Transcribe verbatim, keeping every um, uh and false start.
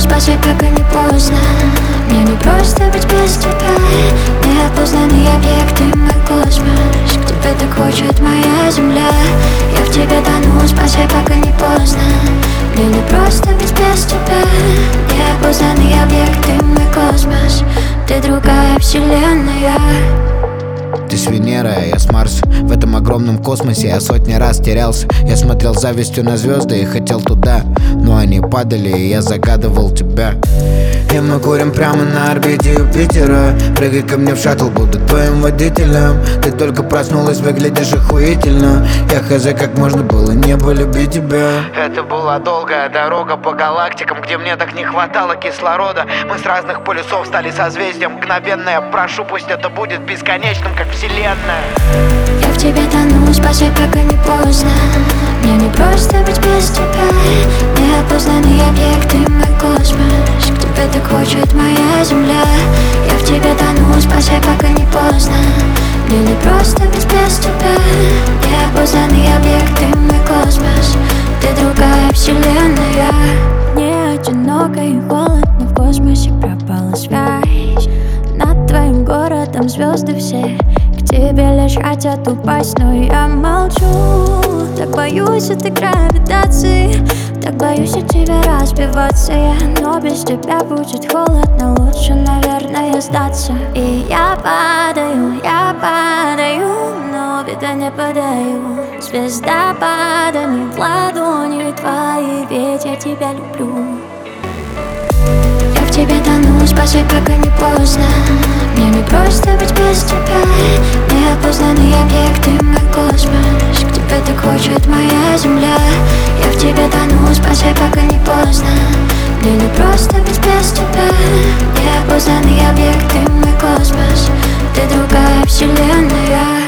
спасай, пока не поздно. Мне не просто быть без тебя. Неопознанный объект, ты мой космос. К тебе так хочет моя земля. Я в тебе тону, спасай, пока не поздно. Мне не просто быть без тебя. Неопознанный объект, ты мой космос. Ты другая вселенная. Ты с Венеры, а я с Марса. В этом огромном космосе я сотни раз терялся. Я смотрел с завистью на звезды и хотел туда, но они падали, и я загадывал тебя. И мы курим прямо на орбите Юпитера. Прыгай ко мне в шаттл, буду твоим водителем. Ты только проснулась, выглядишь охуительно. Я хз, как можно было не полюбить тебя. Это была долгая дорога по галактикам, где мне так не хватало кислорода. Мы с разных полюсов стали созвездием. Мгновенно я прошу, пусть это будет бесконечным, как вселенная. Я в тебе тону, спасай, пока не поздно. Мне не просто быть без тебя. Неопознанный объект, ты мой космос. К тебе так хочет моя земля. Я в тебе тону, спасай, пока не поздно. Мне не просто быть без тебя. Неопознанный объект, ты мой космос. Ты другая вселенная. Мне одиноко и холодно, в космосе пропала связь. Над твоим городом звезды все к тебе лишь хотят упасть, но я молчу. Так боюсь этой гравитации, так боюсь от тебя разбиваться я. Но без тебя будет холодно, лучше, наверное, сдаться. И я падаю, я падаю, но вида не подаю. Звезда падает в ладони твои, ведь я тебя люблю. Я в тебе тону, спасай, пока не поздно. Мне не просто быть без тебя. Неопознанный объект, ты мой космос. К тебе так хочет моя земля. Я в тебе тону, спасай, пока не поздно. Мне не просто быть без тебя. Неопознанный объект, ты мой космос. Ты другая вселенная.